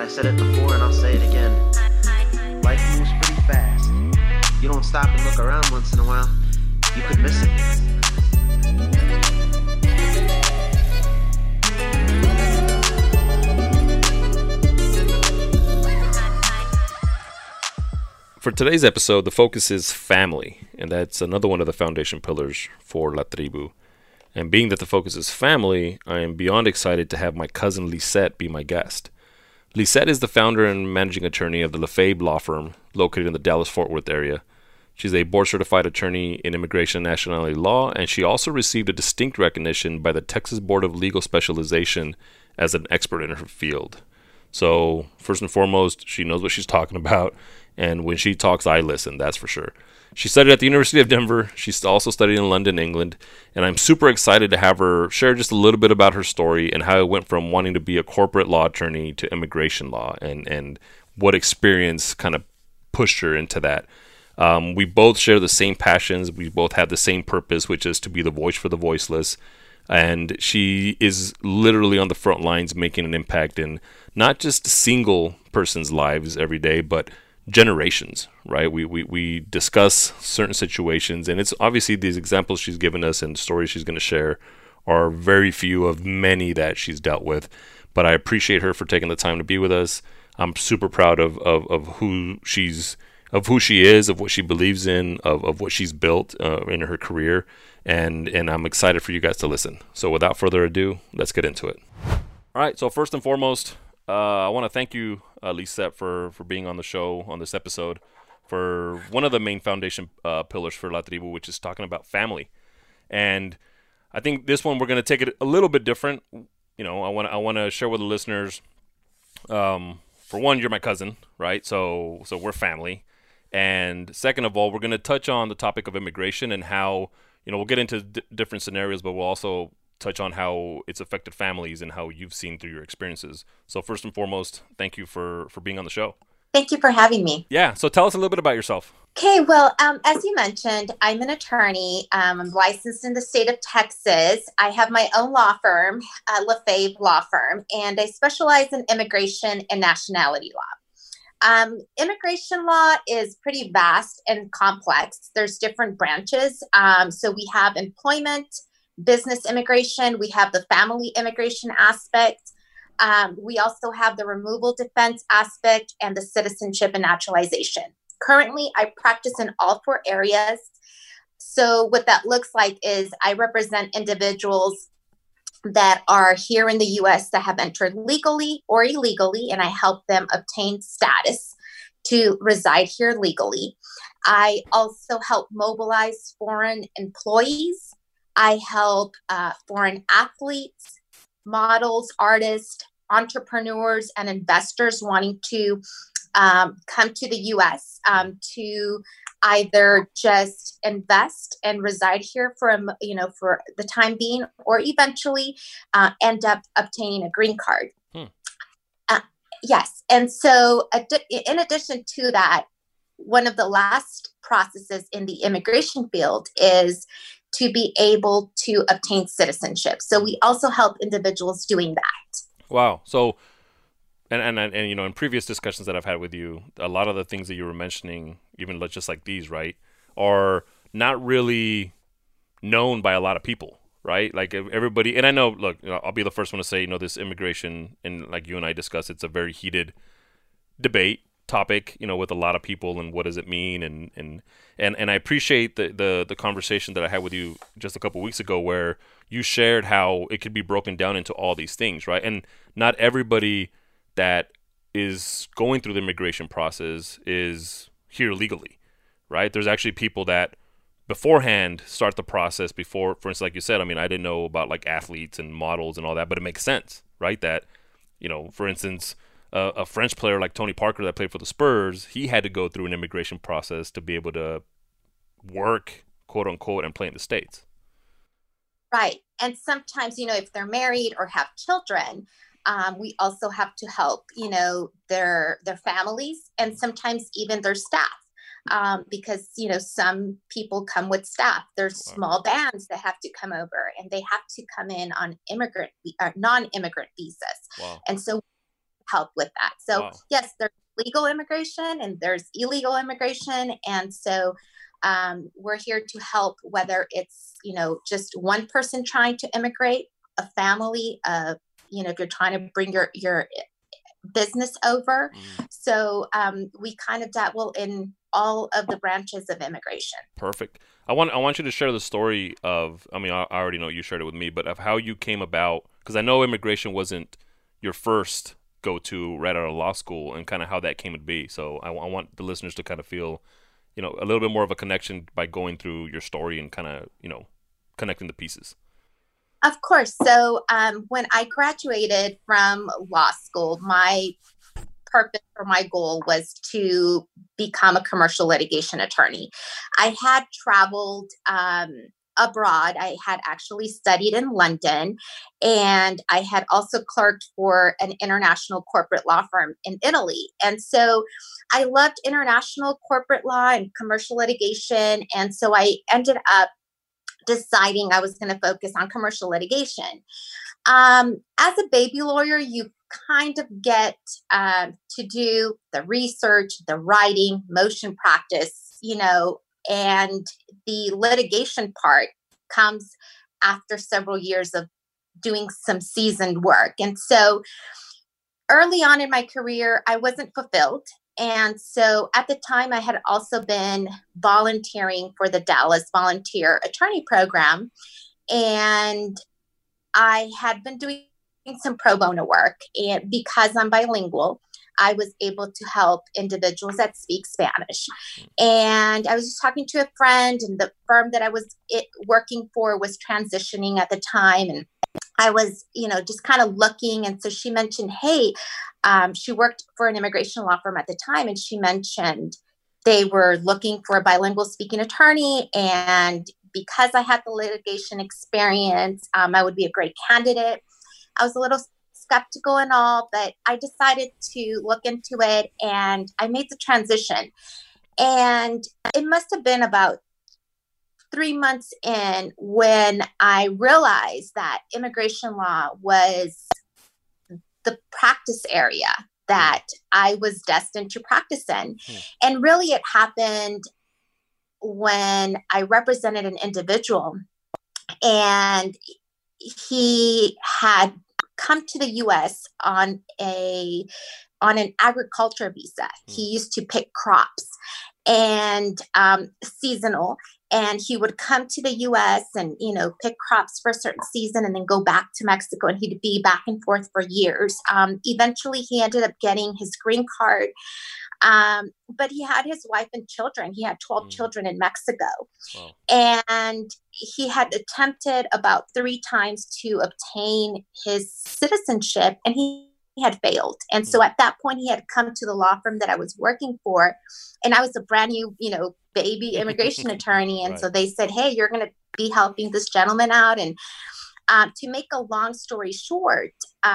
said it before and I'll say it again. Life moves pretty fast. You don't stop and look around once in a while, you could miss it. For today's episode, the focus is family, and that's another one of the foundation pillars for La Tribu. And being that the focus is family, I am beyond excited to have my cousin Lisette be my guest. Lisette is the founder and managing attorney of the Lefebvre Law Firm, located in the Dallas-Fort Worth area. She's a board-certified attorney in immigration and nationality law, and she also received a distinct recognition by the Texas Board of Legal Specialization as an expert in her field. So, first and foremost, she knows what she's talking about, and when she talks, I listen, that's for sure. She studied at the University of Denver. She's also studied in London, England, and I'm super excited to have her share just a little bit about her story and how it went from wanting to be a corporate law attorney to immigration law, and what experience kind of pushed her into that. We both share the same passions. We both have the same purpose, which is to be the voice for the voiceless. And she is literally on the front lines making an impact in not just single person's lives every day, but generations, right? We discuss certain situations, and it's obviously these examples she's given us and stories she's going to share are very few of many that she's dealt with. But I appreciate her for taking the time to be with us. I'm super proud of who she is, of what she believes in, of what she's built in her career, and I'm excited for you guys to listen. So without further ado, let's get into it. All right, so first and foremost, I want to thank you, Lisette, for being on the show on this episode for one of the main foundation pillars for La Tribu, which is talking about family. And I think this one we're going to take it a little bit different. You know, I want to share with the listeners. For one, you're my cousin, right? So we're family. And second of all, we're going to touch on the topic of immigration and how, you know, we'll get into different scenarios, but we'll also touch on how it's affected families and how you've seen through your experiences. So first and foremost, thank you for being on the show. Thank you for having me. Yeah. So tell us a little bit about yourself. Okay. Well, as you mentioned, I'm an attorney. I'm licensed in the state of Texas. I have my own law firm, Lefebvre Law Firm, and I specialize in immigration and nationality law. Immigration law is pretty vast and complex. There's different branches. So we have employment, business immigration. We have the family immigration aspect. We also have the removal defense aspect and the citizenship and naturalization. Currently, I practice in all four areas. So what that looks like is I represent individuals that are here in the U.S. that have entered legally or illegally, and I help them obtain status to reside here legally. I also help mobilize foreign employees. I help foreign athletes, models, artists, entrepreneurs, and investors wanting to come to the U.S. To either just invest and reside here for the time being, or eventually end up obtaining a green card. Yes, and so in addition to that, one of the last processes in the immigration field is to be able to obtain citizenship. So we also help individuals doing that. Wow. So, and you know, in previous discussions that I've had with you, a lot of the things that you were mentioning, even just like these, right, are not really known by a lot of people, right? Like everybody, and I know, look, I'll be the first one to say, you know, this immigration, and like you and I discussed, it's a very heated debate topic, you know, with a lot of people, and what does it mean, and I appreciate the conversation that I had with you just a couple weeks ago, where you shared how it could be broken down into all these things, right? And not everybody that is going through the immigration process is here legally, right? There's actually people that beforehand start the process before, for instance, like you said, I mean, I didn't know about like athletes and models and all that, but it makes sense, right? That, you know, for instance, a French player like Tony Parker that played for the Spurs, he had to go through an immigration process to be able to work, quote unquote, and play in the States. Right. And sometimes, you know, if they're married or have children, we also have to help, you know, their families, and sometimes even their staff. Because, you know, some people come with staff. There's small bands that have to come over, and they have to come in on non-immigrant visas. Wow. And so help with that. So Wow. yes, there's legal immigration and there's illegal immigration. And so we're here to help, whether it's, just one person trying to immigrate, a family, if you're trying to bring your business over. So we kind of dabble in all of the branches of immigration. Perfect. I want you to share the story of, I mean, I already know you shared it with me, but of how you came about, because I know immigration wasn't your first go-to right out of law school, and kind of how that came to be. So I want the listeners to kind of feel, a little bit more of a connection by going through your story and kind of, connecting the pieces. Of course. So when I graduated from law school, my purpose or my goal was to become a commercial litigation attorney. I had traveled abroad. I had actually studied in London, and I had also clerked for an international corporate law firm in Italy. And so I loved international corporate law and commercial litigation. And so I ended up deciding I was going to focus on commercial litigation. As a baby lawyer, you kind of get to do the research, the writing, motion practice, and the litigation part comes after several years of doing some seasoned work. And so early on in my career, I wasn't fulfilled. And so at the time, I had also been volunteering for the Dallas Volunteer Attorney Program. And I had been doing some pro bono work. And because I'm bilingual, I was able to help individuals that speak Spanish. And I was just talking to a friend, and the firm that I was working for was transitioning at the time. And I was, just kind of looking. And so she mentioned, hey, she worked for an immigration law firm at the time. And she mentioned they were looking for a bilingual speaking attorney. And because I had the litigation experience, I would be a great candidate. I was a little skeptical and all, but I decided to look into it, and I made the transition. And it must have been about 3 months in when I realized that immigration law was the practice area that I was destined to practice in. And really it happened when I represented an individual, and he had come to the U.S. on an agriculture visa. He used to pick crops and seasonal, and he would come to the U.S. and pick crops for a certain season and then go back to Mexico, and he'd be back and forth for years. Eventually, he ended up getting his green card. But he had his wife and children. He had 12 children in Mexico. Wow. And he had attempted about 3 times to obtain his citizenship, and he had failed. And so at that point, he had come to the law firm that I was working for, and I was a brand new, baby immigration attorney. And so they said, hey, you're going to be helping this gentleman out. And to make a long story short,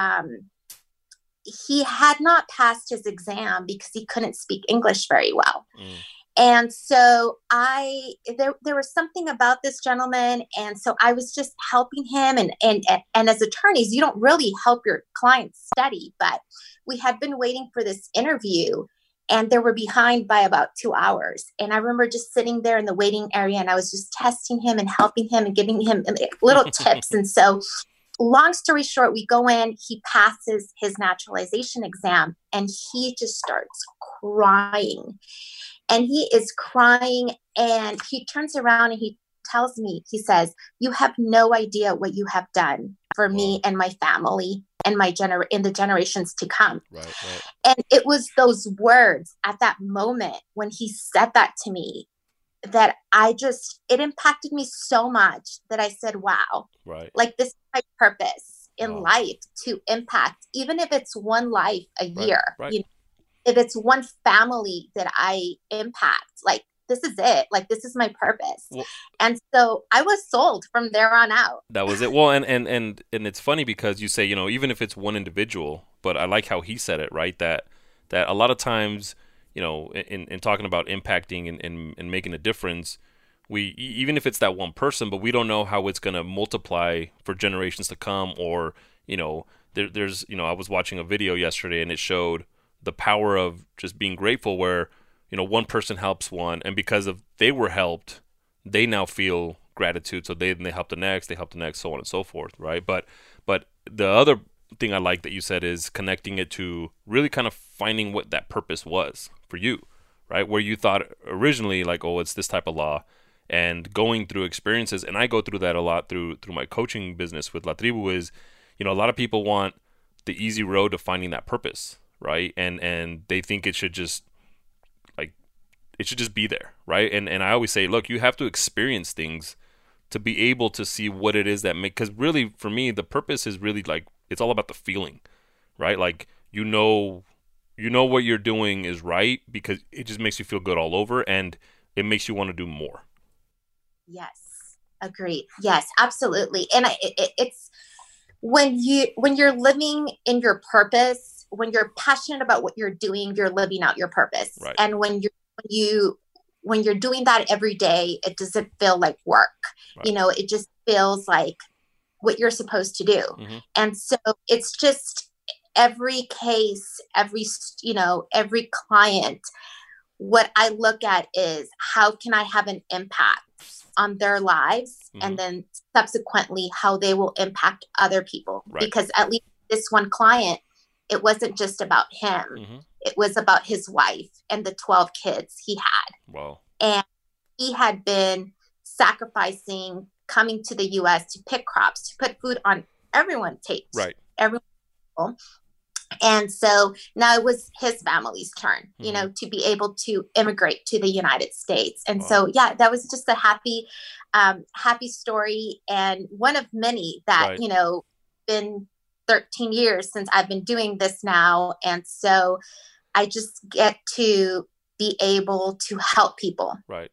he had not passed his exam because he couldn't speak English very well. And so there was something about this gentleman. And so I was just helping him. And as attorneys, you don't really help your clients study, but we had been waiting for this interview, and they were behind by about 2 hours. And I remember just sitting there in the waiting area, and I was just testing him and helping him and giving him little tips. And so long story short, we go in, he passes his naturalization exam, and he just starts crying. And he is crying, and he turns around and he tells me, he says, you have no idea what you have done for me and my family and in the generations to come. Right. And it was those words at that moment when he said that to me that it impacted me so much that I said, wow, like this is my purpose in life, to impact, even if it's one life a year, if it's one family that I impact, like this is it, like this is my purpose. And so I was sold from there on out. That was it. Well, and it's funny because you say, even if it's one individual, but I like how he said it, right? That a lot of times, in talking about impacting and making a difference, we, even if it's that one person, but we don't know how it's going to multiply for generations to come, or, there's, I was watching a video yesterday and it showed the power of just being grateful where, one person helps one, and because of they were helped, they now feel gratitude. So they help the next, so on and so forth, right? But the other thing I like that you said is connecting it to really kind of finding what that purpose was for you, right? Where you thought originally like, oh, it's this type of law, and going through experiences, and I go through that a lot through my coaching business with La Tribu is, a lot of people want the easy road to finding that purpose, right? And they think it should just be there, right? And I always say, look, you have to experience things to be able to see what it is that because really for me the purpose is really like it's all about the feeling, right? Like what you're doing is right because it just makes you feel good all over, and it makes you want to do more. Yes, agreed. Yes, absolutely. And it's when you're living in your purpose, when you're passionate about what you're doing, you're living out your purpose. Right. And when you're doing that every day, it doesn't feel like work. Right. It just feels like what you're supposed to do. Mm-hmm. And so it's just every case, every client, what I look at is how can I have an impact on their lives, mm-hmm. and then subsequently how they will impact other people. Right. Because at least this one client, it wasn't just about him. Mm-hmm. It was about his wife and the 12 kids he had. Wow. And he had been sacrificing coming to the U.S. to pick crops, to put food on everyone's table. Right. Everyone. And so now it was his family's turn, mm-hmm. To be able to immigrate to the United States. And wow. So, yeah, that was just a happy story. And one of many that, right. Been 13 years since I've been doing this now. And so I just get to be able to help people. Right.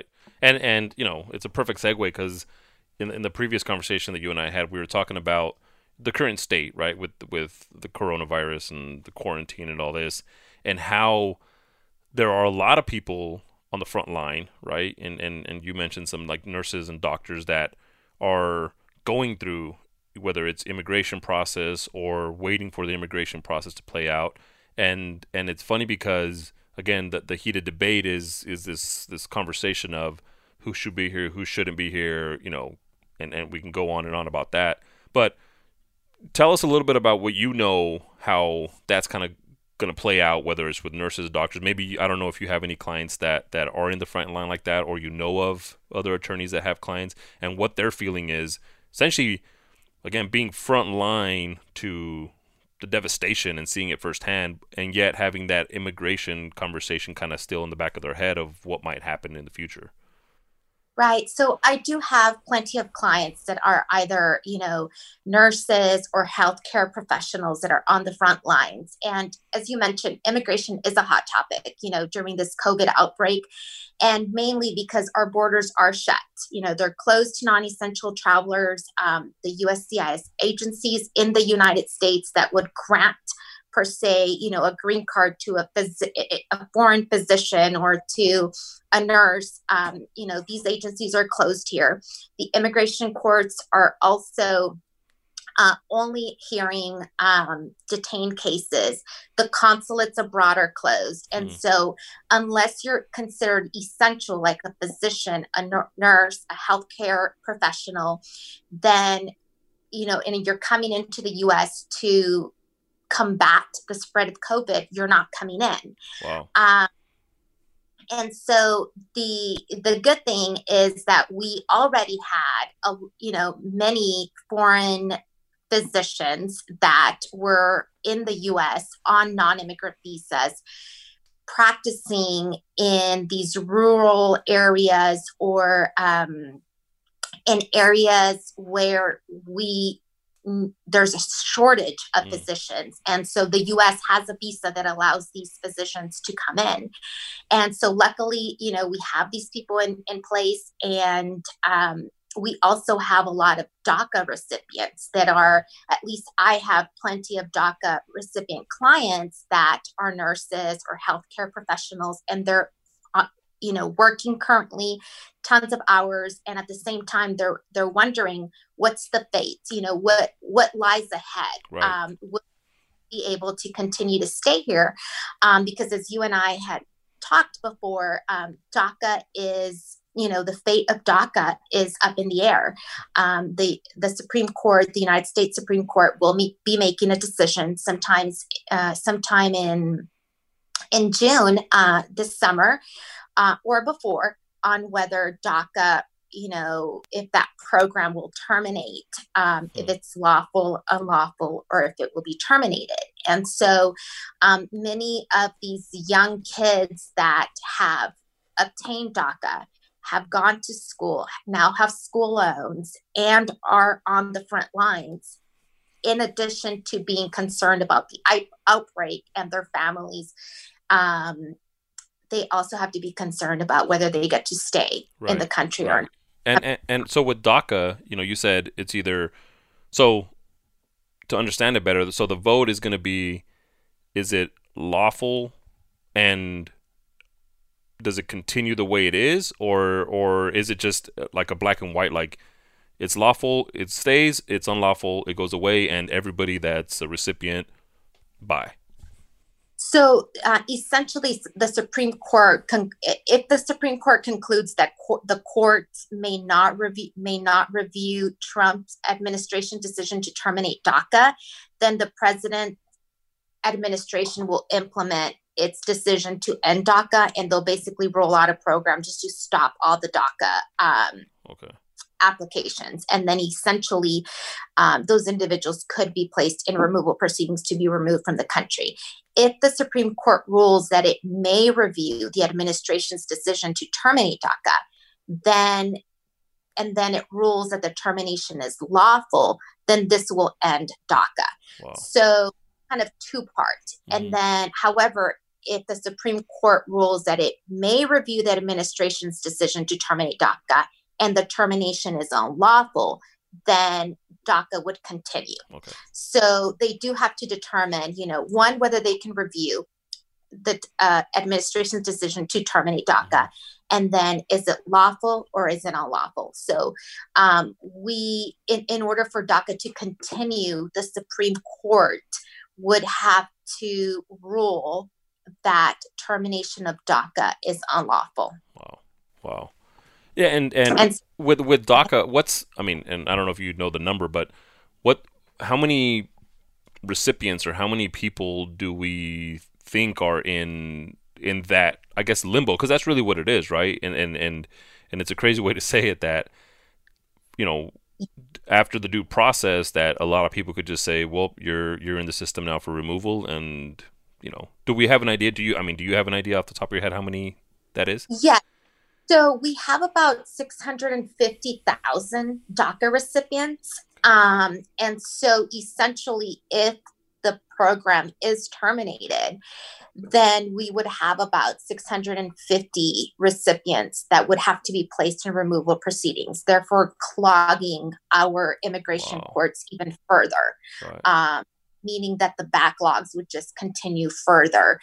And it's a perfect segue because in the previous conversation that you and I had, we were talking about the current state, right, with the coronavirus and the quarantine and all this, and how there are a lot of people on the front line, right? And you mentioned some like nurses and doctors that are going through whether it's immigration process or waiting for the immigration process to play out. And it's funny because again, the heated debate is this conversation of who should be here, who shouldn't be here, and we can go on and on about that. But tell us a little bit about what how that's kind of going to play out, whether it's with nurses, doctors. Maybe, I don't know if you have any clients that are in the front line like that, or of other attorneys that have clients, and what their feeling is. Essentially, again, being front line to the devastation and seeing it firsthand, and yet having that immigration conversation kind of still in the back of their head of what might happen in the future. Right. So I do have plenty of clients that are either, nurses or healthcare professionals that are on the front lines. And as you mentioned, immigration is a hot topic, during this COVID outbreak, and mainly because our borders are shut. They're closed to non-essential travelers. The USCIS agencies in the United States that would grant per se, a green card to a foreign physician or to a nurse, these agencies are closed here. The immigration courts are also only hearing detained cases. The consulates abroad are closed. And so unless you're considered essential, like a physician, a nurse, a healthcare professional, then, and you're coming into the U.S. to combat the spread of COVID, you're not coming in. Wow. And so the good thing is that we already had, many foreign physicians that were in the U.S. on non-immigrant visas, practicing in these rural areas or in areas where there's a shortage of physicians. And so the U.S. has a visa that allows these physicians to come in. And so luckily, we have these people in place. And we also have a lot of DACA recipients that are, at least I have plenty of DACA recipient clients that are nurses or healthcare professionals. And they're, working currently tons of hours. And at the same time, they're wondering what's the fate, what lies ahead. Right. Will be able to continue to stay here? Because as you and I had talked before, DACA is, the fate of DACA is up in the air. The Supreme Court, the United States Supreme Court, will be making a decision sometime in June this summer or before, on whether DACA, if that program will terminate, if it's lawful, unlawful, or if it will be terminated. And so many of these young kids that have obtained DACA have gone to school, now have school loans, and are on the front lines, in addition to being concerned about the outbreak and their families. They also have to be concerned about whether they get to stay in the country or not. And so with DACA, you said it's either, so to understand it better, so the vote is going to be, is it lawful, and does it continue the way it is, or is it just like a black and white, like it's lawful, it stays, it's unlawful, it goes away, and everybody that's a recipient, bye? So essentially, the Supreme Court, if the Supreme Court concludes that the courts may not review Trump's administration decision to terminate DACA, then the president's administration will implement its decision to end DACA, and they'll basically roll out a program just to stop all the DACA applications. And then essentially those individuals could be placed in removal proceedings to be removed from the country. If the Supreme Court rules that it may review the administration's decision to terminate DACA, then it rules that the termination is lawful, then this will end DACA. Wow. So kind of two-part. And then, however, if the Supreme Court rules that it may review the administration's decision to terminate DACA and the termination is unlawful, then DACA would continue. Okay. So they do have to determine, one, whether they can review the administration's decision to terminate DACA, and then is it lawful or is it unlawful? So in order for DACA to continue, the Supreme Court would have to rule that termination of DACA is unlawful. Wow. Yeah, and with DACA, and I don't know if you know the number, but how many recipients or how many people do we think are in that, I guess, limbo? Because that's really what it is, right? And it's a crazy way to say it, that after the due process, that a lot of people could just say, well, you're in the system now for removal, and do we have an idea? Do you have an idea off the top of your head how many that is? Yeah. So we have about 650,000 DACA recipients. And so essentially, if the program is terminated, then we would have about 650 recipients that would have to be placed in removal proceedings, therefore clogging our immigration courts even further, right. Meaning that the backlogs would just continue further.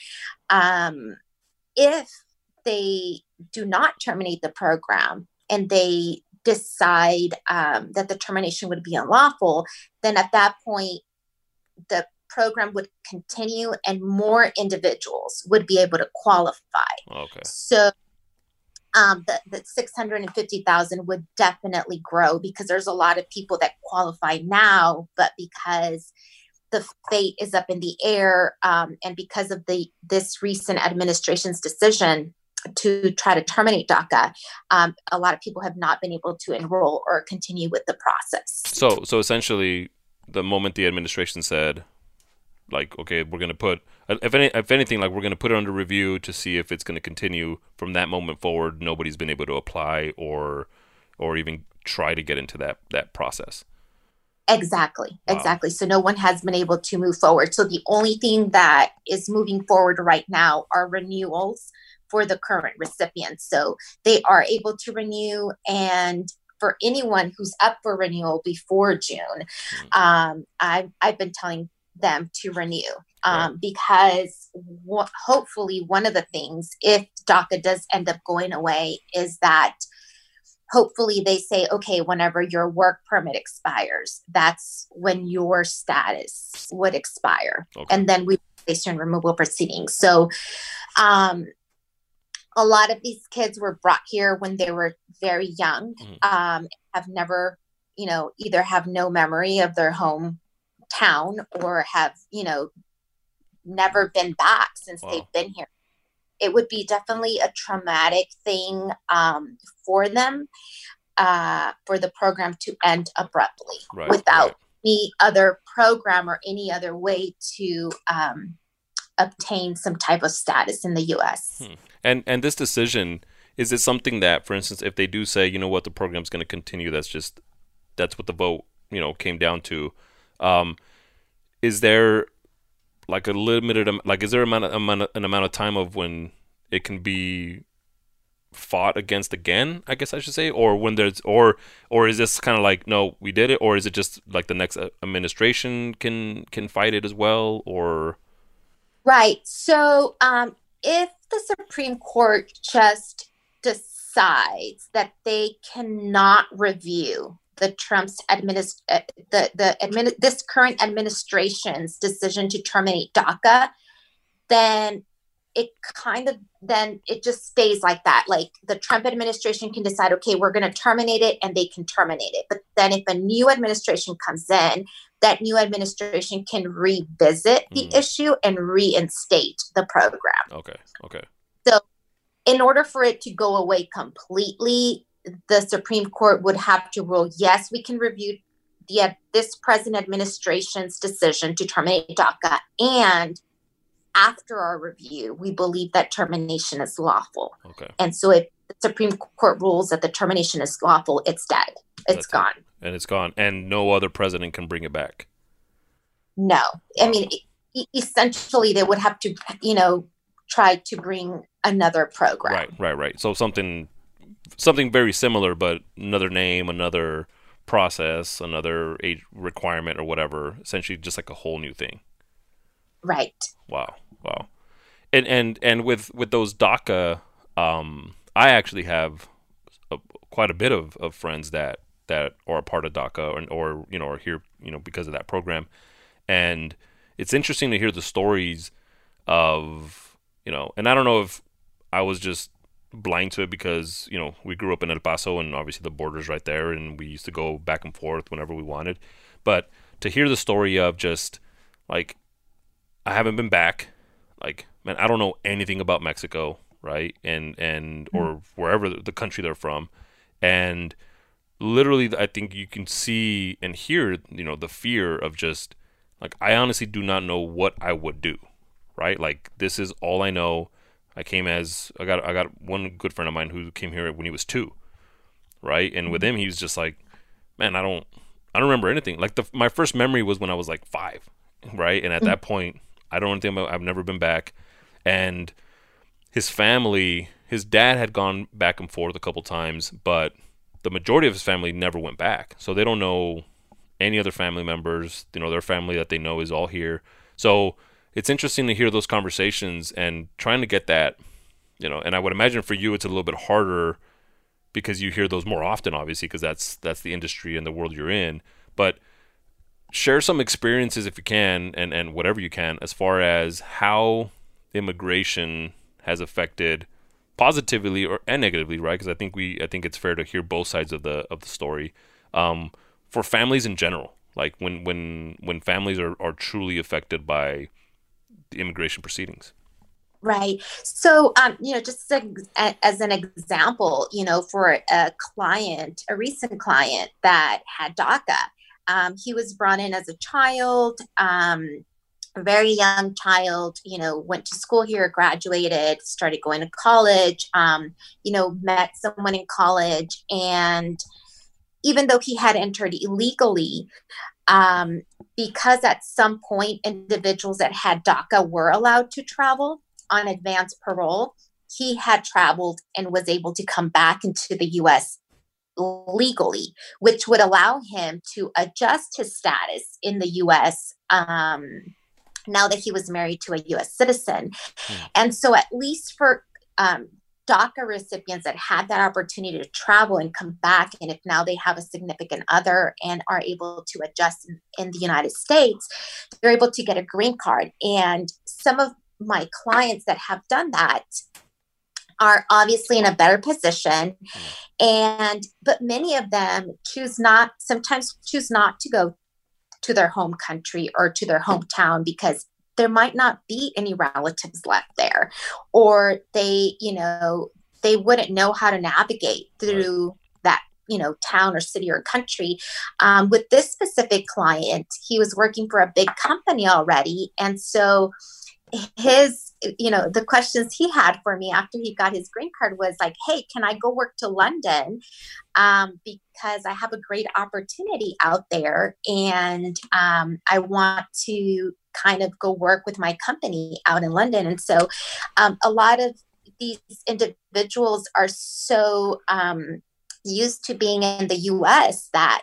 If they do not terminate the program and they decide that the termination would be unlawful, then at that point, the program would continue and more individuals would be able to qualify. Okay. So the 650,000 would definitely grow, because there's a lot of people that qualify now, but because the fate is up in the air, and because of this recent administration's decision to try to terminate DACA, a lot of people have not been able to enroll or continue with the process. So essentially, the moment the administration said, like, okay, we're going to put, if anything, like, we're going to put it under review to see if it's going to continue, from that moment forward, nobody's been able to apply or even try to get into that process. Exactly. Wow. Exactly. So no one has been able to move forward. So the only thing that is moving forward right now are renewals for the current recipients. So they are able to renew, and for anyone who's up for renewal before June, I've been telling them to renew. because hopefully one of the things, if DACA does end up going away, is that hopefully they say, okay, whenever your work permit expires, that's when your status would expire. Okay. And then we place you in removal proceedings. So a lot of these kids were brought here when they were very young, have never, either have no memory of their hometown or have, never been back since they've been here. It would be definitely a traumatic thing for them, for the program to end abruptly without any other program or any other way to obtain some type of status in the U.S. And this decision, is it something that, for instance, if they do say, you know what, the program's going to continue, that's what the vote, came down to, is there like a limited, is there an amount of time of when it can be fought against again, I guess I should say, or when there's, or is this kind of like, no, we did it, or is it just like the next administration can fight it as well, or? Right. So, if the Supreme Court just decides that they cannot review the Trump's this current administration's decision to terminate DACA, then it just stays like that. Like the Trump administration can decide, okay, we're going to terminate it, and they can terminate it. But then if a new administration comes in, that new administration can revisit the issue and reinstate the program. Okay. So in order for it to go away completely, the Supreme Court would have to rule, yes, we can review this present administration's decision to terminate DACA, and after our review, we believe that termination is lawful. Okay. And so if the Supreme Court rules that the termination is lawful, it's dead. It's gone. And it's gone. And no other president can bring it back. No. I mean, essentially, they would have to, try to bring another program. Right. So something very similar, but another name, another process, another age requirement or whatever. Essentially just like a whole new thing. Right. Wow. And with those DACA, I actually have quite a bit of friends that are a part of DACA or are here, because of that program. And it's interesting to hear the stories of, and I don't know if I was just blind to it because, we grew up in El Paso and obviously the border's right there and we used to go back and forth whenever we wanted. But to hear the story of just like, I haven't been back, like, man, I don't know anything about Mexico, right? And or wherever the country they're from. And literally, I think you can see and hear, the fear of just, like, I honestly do not know what I would do, right? Like, this is all I know. I got one good friend of mine who came here when he was 2, right? And with him, he was just like, man, I don't remember anything. Like, my first memory was when I was like 5, right? And at that point, I don't think I've never been back. And his family, his dad had gone back and forth a couple times, but the majority of his family never went back. So they don't know any other family members. Their family that they know is all here. So it's interesting to hear those conversations and trying to get that, and I would imagine for you it's a little bit harder because you hear those more often, obviously, because that's the industry and the world you're in. But share some experiences if you can, and whatever you can, as far as how immigration has affected positively and negatively, right? Because I think it's fair to hear both sides of the story. For families in general, like when families are truly affected by the immigration proceedings. Right. So, just as an example, for a recent client that had DACA, he was brought in as a child, a very young child, went to school here, graduated, started going to college, met someone in college. And even though he had entered illegally, because at some point individuals that had DACA were allowed to travel on advance parole, he had traveled and was able to come back into the U.S. legally, which would allow him to adjust his status in the U.S. now that he was married to a U.S. citizen. And so at least for DACA recipients that had that opportunity to travel and come back, and if now they have a significant other and are able to adjust in the United States, they're able to get a green card. And some of my clients that have done that are obviously in a better position, but many of them sometimes choose not to go to their home country or to their hometown because there might not be any relatives left there, or they wouldn't know how to navigate through that, town or city or country. With this specific client, he was working for a big company already. And so the questions he had for me after he got his green card was like, hey, can I go work to London? Because I have a great opportunity out there, and I want to kind of go work with my company out in London. And so a lot of these individuals are so used to being in the US that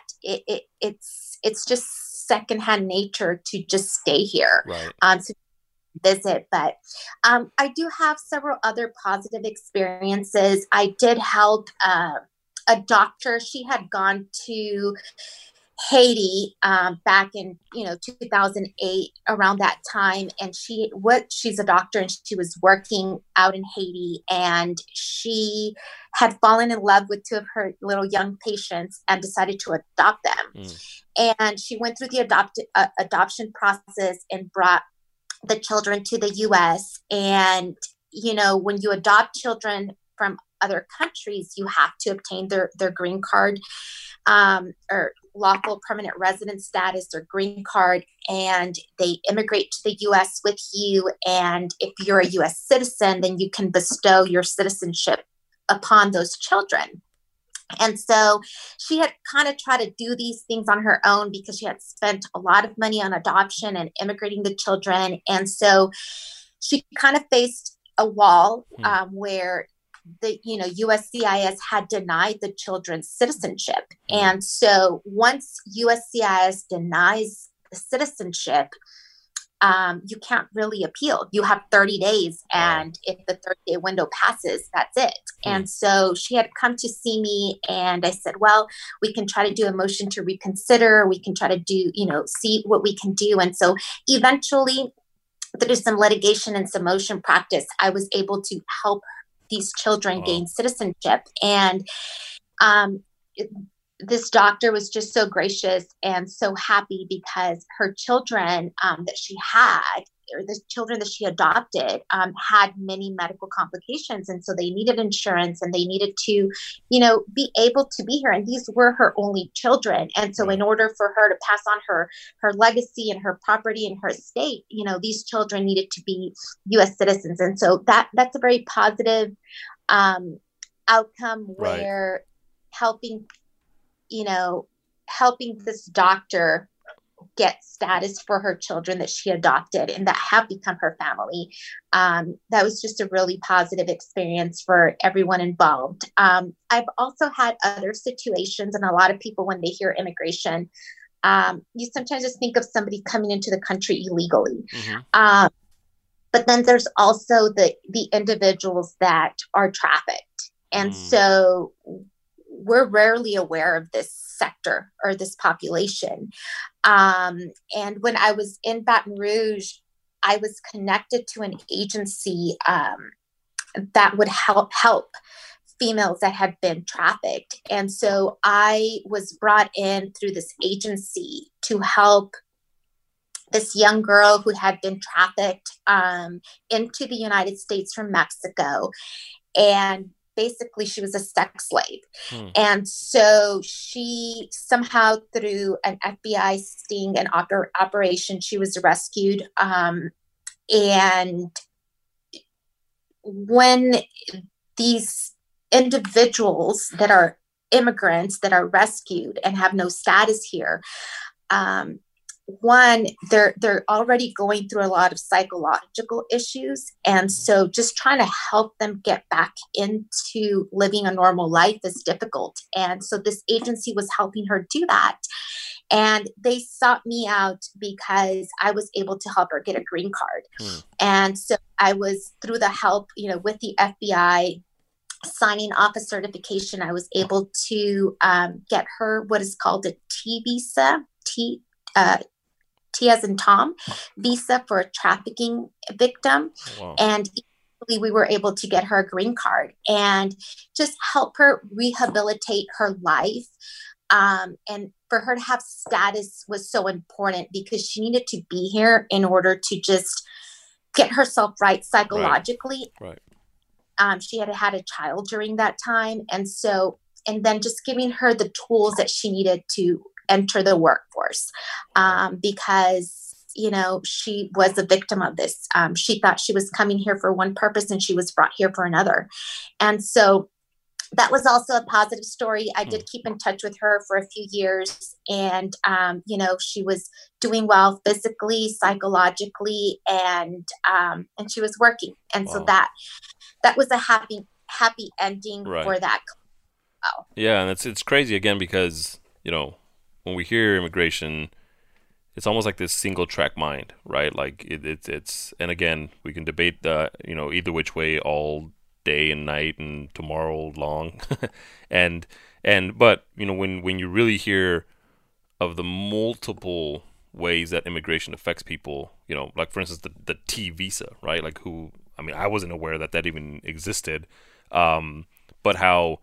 it's just secondhand nature to just stay here. So visit. But I do have several other positive experiences. I did help a doctor. She had gone to Haiti back in 2008, around that time, and she's a doctor, and she was working out in Haiti, and she had fallen in love with two of her little young patients and decided to adopt them. And she went through the adoption process and brought the children to the US. And when you adopt children from other countries, you have to obtain their green card or lawful permanent resident status or green card, and they immigrate to the US with you. And if you're a US citizen, then you can bestow your citizenship upon those children. And so she had kind of tried to do these things on her own because she had spent a lot of money on adoption and immigrating the children. And so she kind of faced a wall where the USCIS had denied the children's citizenship. And so once USCIS denies the citizenship, you can't really appeal. You have 30 days. And if the 30-day window passes, that's it. And so she had come to see me, and I said, well, we can try to do a motion to reconsider. We can try to do, see what we can do. And so eventually, through some litigation and some motion practice, I was able to help these children gain citizenship. And this doctor was just so gracious and so happy because her children that she had, or the children that she adopted, had many medical complications. And so they needed insurance, and they needed to, be able to be here. And these were her only children. And so in order for her to pass on her legacy and her property and her estate, these children needed to be U.S. citizens. And so that's a very positive outcome where helping this doctor get status for her children that she adopted and that have become her family. That was just a really positive experience for everyone involved. I've also had other situations, and a lot of people, when they hear immigration, you sometimes just think of somebody coming into the country illegally. But then there's also the individuals that are trafficked. And so we're rarely aware of this sector or this population. And when I was in Baton Rouge, I was connected to an agency that would help females that had been trafficked. And so I was brought in through this agency to help this young girl who had been trafficked into the United States from Mexico. And basically, she was a sex slave. And so she somehow, through an FBI sting and operation, she was rescued. And when these individuals that are immigrants that are rescued and have no status here, one, they're already going through a lot of psychological issues. And so just trying to help them get back into living a normal life is difficult. And so this agency was helping her do that. And they sought me out because I was able to help her get a green card. And so I was, through the help, with the FBI, signing off a certification, I was able to get her what is called a T visa, T as in Tom, visa for a trafficking victim. Wow. And we were able to get her a green card and just help her rehabilitate her life. And for her to have status was so important because she needed to be here in order to just get herself right psychologically. Right. She had had a child during that time. And then just giving her the tools that she needed to enter the workforce, because she was a victim of this. She thought she was coming here for one purpose and she was brought here for another. And so that was also a positive story. I did keep in touch with her for a few years, and she was doing well physically, psychologically, and she was working. And so that was a happy ending for that. Oh. Yeah, and it's crazy again because when we hear immigration, it's almost like this single track mind, right? Like it's and again, we can debate either which way all day and night and tomorrow long, but when you really hear of the multiple ways that immigration affects people, like for instance the T visa, right? Like I wasn't aware that even existed, but how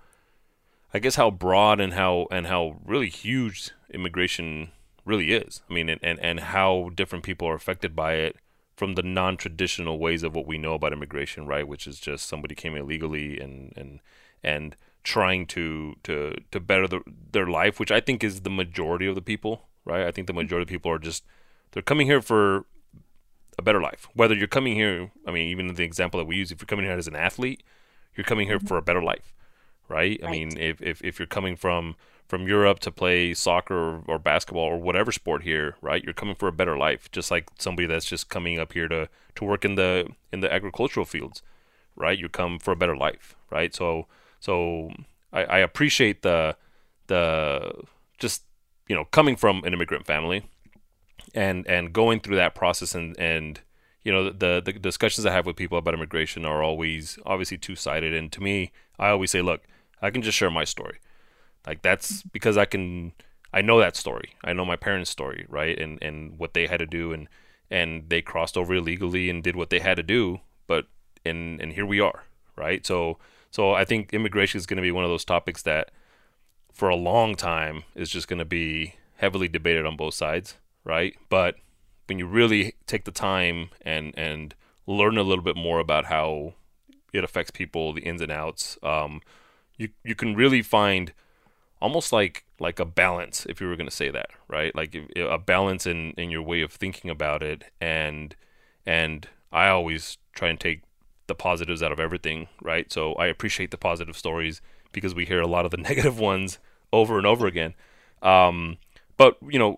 broad and how really huge immigration really is. I mean, and how different people are affected by it from the non-traditional ways of what we know about immigration, right? Which is just somebody came illegally and trying to better their life, which I think is the majority of the people, right? I think the majority of people they're coming here for a better life. Whether you're coming here, even the example that we use, if you're coming here as an athlete, you're coming here for a better life, right? I mean, if you're coming from Europe to play soccer or basketball or whatever sport here, right? You're coming for a better life, just like somebody that's just coming up here to work in the agricultural fields, right? You come for a better life, right? So I appreciate the just coming from an immigrant family and going through that process and the discussions I have with people about immigration are always obviously two-sided, and to me, I always say, look, I can just share my story. Like that's because I know that story. I know my parents' story, right? And what they had to do and they crossed over illegally and did what they had to do, but and here we are, right? So I think immigration is going to be one of those topics that for a long time is just going to be heavily debated on both sides, right? But when you really take the time and learn a little bit more about how it affects people, the ins and outs, you can really find almost like a balance, if you were going to say that, right? Like a balance in your way of thinking about it. And I always try and take the positives out of everything, right? So I appreciate the positive stories because we hear a lot of the negative ones over and over again. But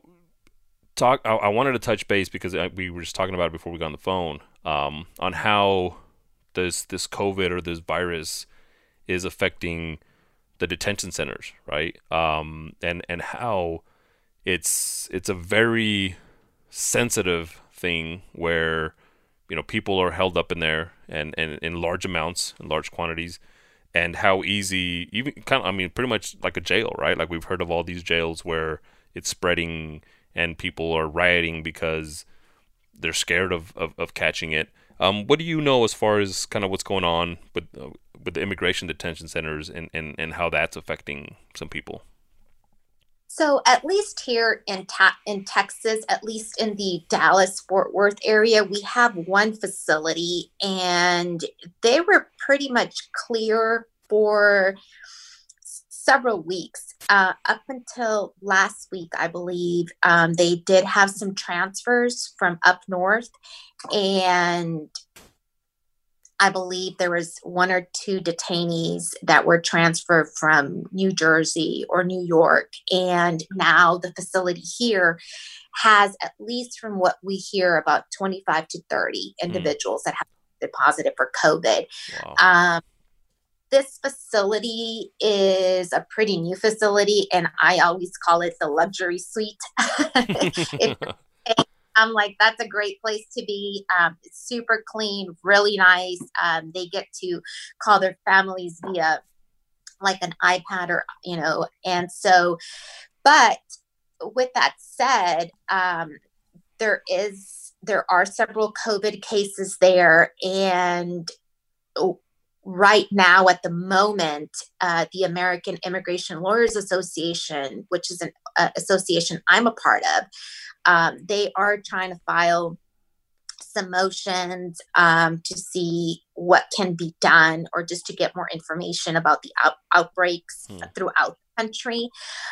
I wanted to touch base because we were just talking about it before we got on the phone, on how this COVID or this virus is affecting the detention centers, right? And how it's a very sensitive thing where people are held up in there and in large amounts, in large quantities, and how easy, even pretty much like a jail, right? Like we've heard of all these jails where it's spreading and people are rioting because they're scared of catching it. What do you know as far as kind of what's going on with the immigration detention centers and how that's affecting some people? So at least here in Texas, at least in the Dallas-Fort Worth area, we have one facility, and they were pretty much clear for several weeks. Up until last week, I believe, they did have some transfers from up north, and I believe there was one or two detainees that were transferred from New Jersey or New York. And now the facility here has, at least from what we hear, about 25 to 30 individuals that have been positive for COVID. Wow. this facility is a pretty new facility, and I always call it the luxury suite. I'm like, that's a great place to be. It's super clean, really nice. They get to call their families via like an iPad or, and so, but with that said, there are several COVID cases there. And right now at the moment, the American Immigration Lawyers Association, which is an association I'm a part of, they are trying to file some motions to see what can be done, or just to get more information about the outbreaks throughout the country.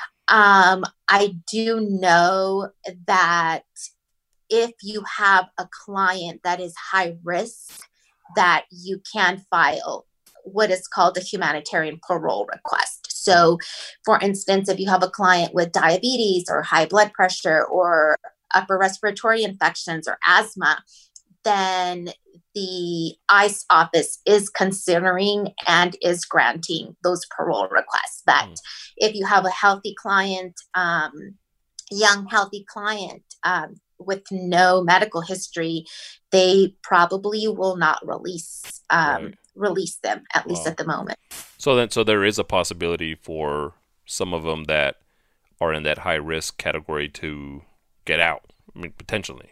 I do know that if you have a client that is high risk, that you can file what is called a humanitarian parole request. So, for instance, if you have a client with diabetes or high blood pressure or upper respiratory infections or asthma, then the ICE office is considering and is granting those parole requests. But if you have a healthy client, young, healthy client with no medical history, they probably will not release them, at least at the moment. So there is a possibility for some of them that are in that high risk category to get out. I mean, potentially.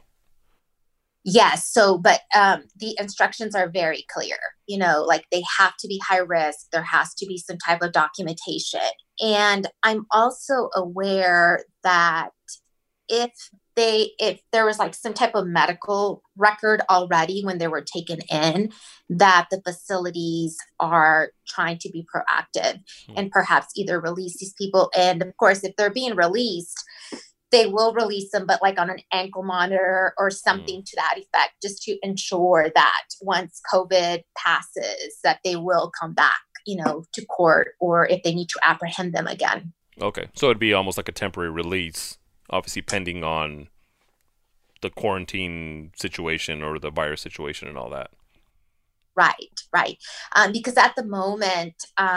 Yes. So, but the instructions are very clear, like they have to be high risk. There has to be some type of documentation. And I'm also aware that if there was like some type of medical record already when they were taken in, that the facilities are trying to be proactive and perhaps either release these people. And of course, if they're being released, they will release them, but like on an ankle monitor or something to that effect, just to ensure that once COVID passes, that they will come back, to court, or if they need to apprehend them again. Okay. So it'd be almost like a temporary release, obviously pending on the quarantine situation or the virus situation and all that. Right. Because at the moment,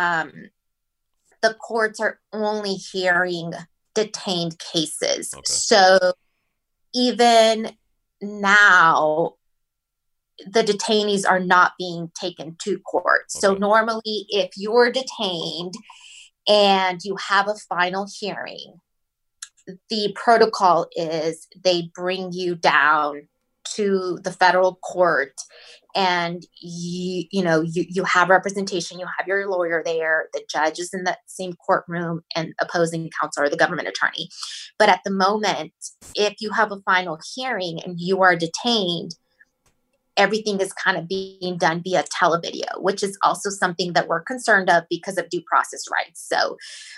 the courts are only hearing detained cases. Okay. So even now, the detainees are not being taken to court. Okay. So normally, if you're detained and you have a final hearing, the protocol is they bring you down to the federal court, and you have representation. You have your lawyer there. The judge is in that same courtroom, and opposing counsel or the government attorney. But at the moment, if you have a final hearing and you are detained, everything is kind of being done via televideo, which is also something that we're concerned of because of due process rights. So,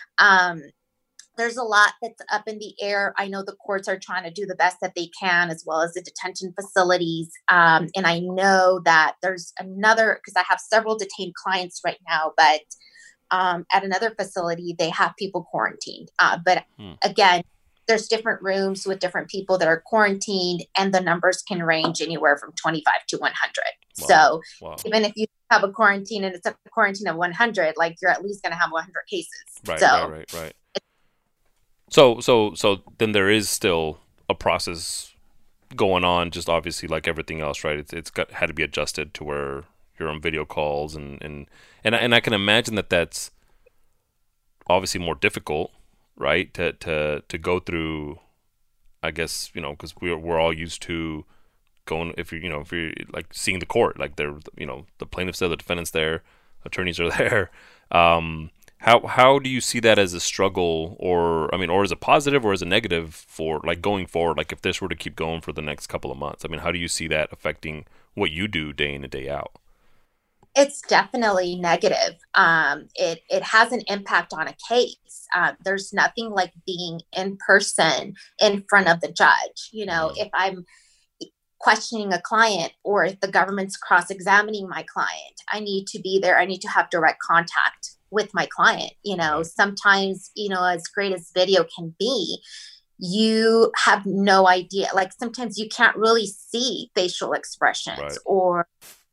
there's a lot that's up in the air. I know the courts are trying to do the best that they can, as well as the detention facilities. And I know that there's because I have several detained clients right now, but at another facility, they have people quarantined. But again, there's different rooms with different people that are quarantined, and the numbers can range anywhere from 25 to 100. Wow. So even if you have a quarantine and it's a quarantine of 100, like you're at least going to have 100 cases. Right. So then there is still a process going on, just obviously like everything else, right? It's had to be adjusted to where you're on video calls and I can imagine that that's obviously more difficult, right? To go through, I guess, because we're all used to going, if you're like seeing the court, like they're, the plaintiffs there, the defendants there, attorneys are there. How do you see that as a struggle, or is it positive or is it negative for like going forward? Like if this were to keep going for the next couple of months, how do you see that affecting what you do day in and day out? It's definitely negative. It has an impact on a case. There's nothing like being in person in front of the judge. If I'm questioning a client, or if the government's cross-examining my client, I need to be there. I need to have direct contact with my client. Sometimes, as great as video can be, you have no idea. Like sometimes you can't really see facial expressions, right, or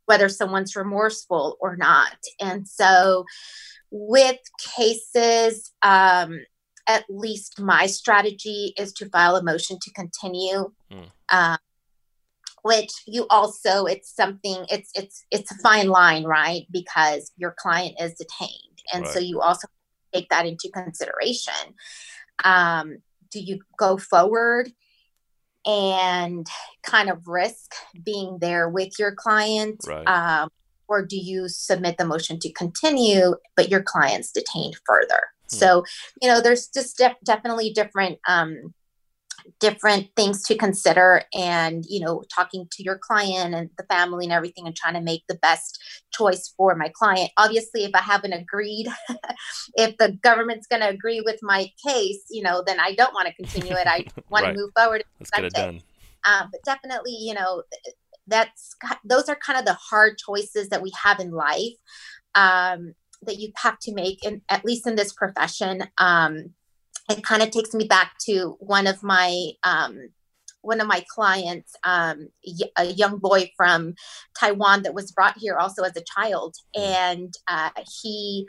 whether someone's remorseful or not. And so with cases, at least my strategy is to file a motion to continue, which you also, it's a fine line, right? Because your client is detained. And so you also take that into consideration. Do you go forward and kind of risk being there with your client? Or do you submit the motion to continue, but your client's detained further? So, there's just definitely different things to consider, and, talking to your client and the family and everything, and trying to make the best choice for my client. Obviously, if I haven't agreed, if the government's going to agree with my case, then I don't want to continue it. I want to move forward. Let's get it done. But definitely, those are kind of the hard choices that we have in life, that you have to make, and at least in this profession. It kind of takes me back to one of my clients, a young boy from Taiwan that was brought here also as a child. And he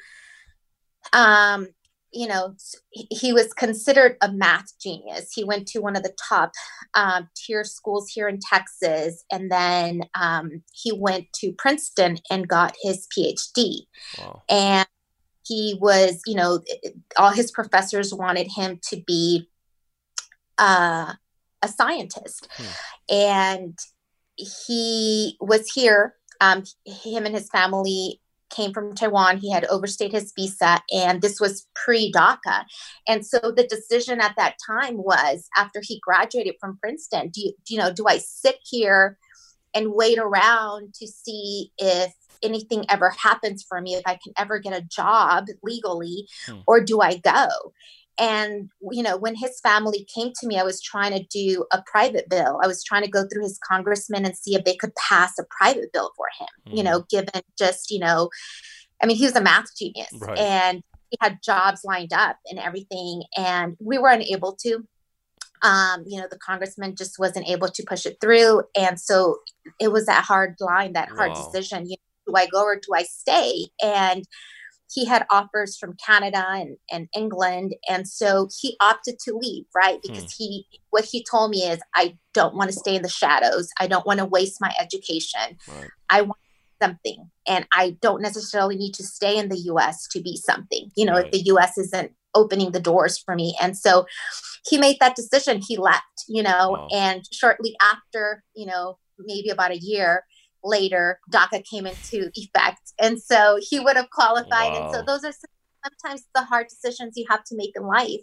was considered a math genius. He went to one of the top tier schools here in Texas. And then he went to Princeton and got his PhD. Wow. And he was, all his professors wanted him to be a scientist. And he was here. Him and his family came from Taiwan. He had overstayed his visa, and this was pre-DACA. And so the decision at that time was, after he graduated from Princeton, do I sit here and wait around to see if anything ever happens for me, if I can ever get a job legally, or do I go? And, when his family came to me, I was trying to do a private bill. I was trying to go through his congressman and see if they could pass a private bill for him, given just, he was a math genius, and he had jobs lined up and everything. And we were unable to. The congressman just wasn't able to push it through. And so it was that hard line, that hard decision. Do I go or do I stay? And he had offers from Canada and England. And so he opted to leave, right? Because what he told me is, I don't want to stay in the shadows. I don't want to waste my education. I want something. And I don't necessarily need to stay in the US to be something, if the US isn't opening the doors for me. And so he made that decision. He left, and shortly after, maybe about a year later, DACA came into effect. And so he would have qualified. And so those are sometimes the hard decisions you have to make in life.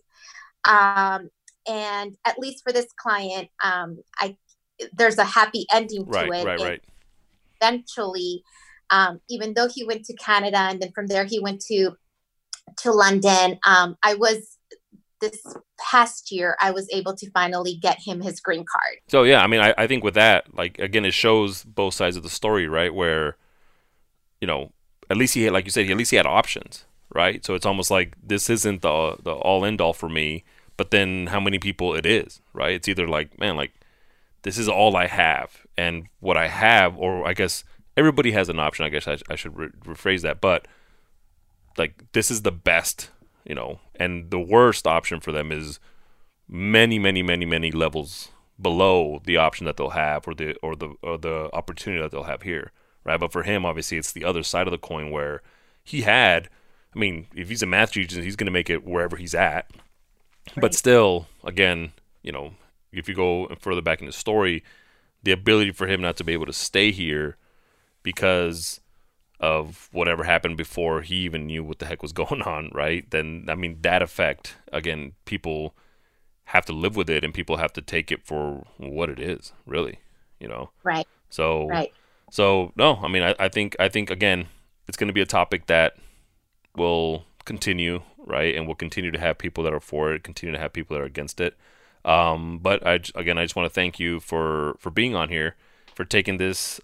And at least for this client, there's a happy ending to it. Right. Eventually, even though he went to Canada, and then from there he went to London, this past year, I was able to finally get him his green card. So, yeah, I think with that, again, it shows both sides of the story, right? Where, at least he had, like you said, at least he had options, right? So it's almost like, this isn't the all end all for me, but then how many people it is, right? It's either this is all I have, and what I have, or I guess everybody has an option. I guess I should rephrase that, but this is the best, and the worst option for them is many, many, many, many levels below the option that they'll have, or the opportunity that they'll have here, right? But for him, obviously, it's the other side of the coin, where he had, if he's a math genius, he's going to make it wherever he's at. Right. But still, again, if you go further back in the story, the ability for him not to be able to stay here because of whatever happened before he even knew what the heck was going on, right? Then, that effect, again, people have to live with it, and people have to take it for what it is, really, Right. So, no, I think, again, it's going to be a topic that will continue, right? And we'll continue to have people that are for it, continue to have people that are against it. But I just want to thank you for being on here, for taking this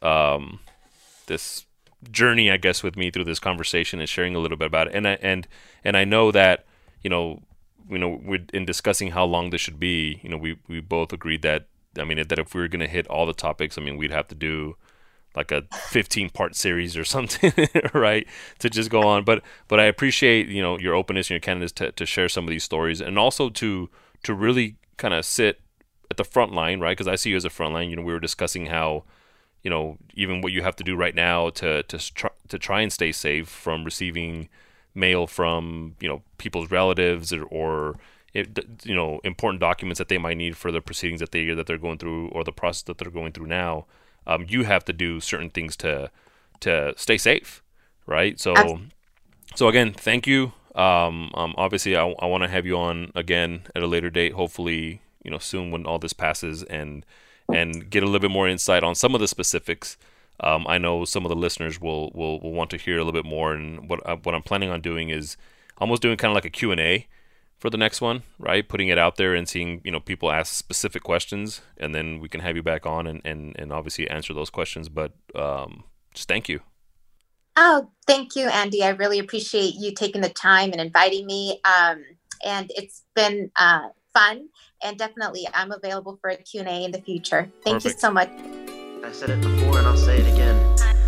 journey, I guess, with me through this conversation and sharing a little bit about it. And I know that, we're in discussing how long this should be, we both agreed that, that if we were going to hit all the topics, we'd have to do like a 15-part series or something, right? To just go on. But I appreciate, your openness and your candidness to share some of these stories, and also to really kind of sit at the front line, right? Because I see you as a front line. We were discussing how, even what you have to do right now to try and stay safe from receiving mail from, people's relatives or important documents that they might need for the proceedings that they're going through, or the process that they're going through now. You have to do certain things to stay safe, right? So again, thank you. Obviously, I want to have you on again at a later date, hopefully, soon when all this passes, and get a little bit more insight on some of the specifics. I know some of the listeners will want to hear a little bit more, and what I'm planning on doing is almost doing kind of like a Q&A for the next one, right? Putting it out there and seeing, people ask specific questions, and then we can have you back on and obviously answer those questions. But just thank you. Oh, thank you, Andy. I really appreciate you taking the time and inviting me. And it's been fun, and definitely I'm available for a Q&A in the future. Thank you so much. I said it before and I'll say it again.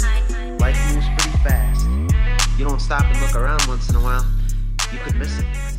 Life moves pretty fast. You don't stop and look around once in a while, you could miss it.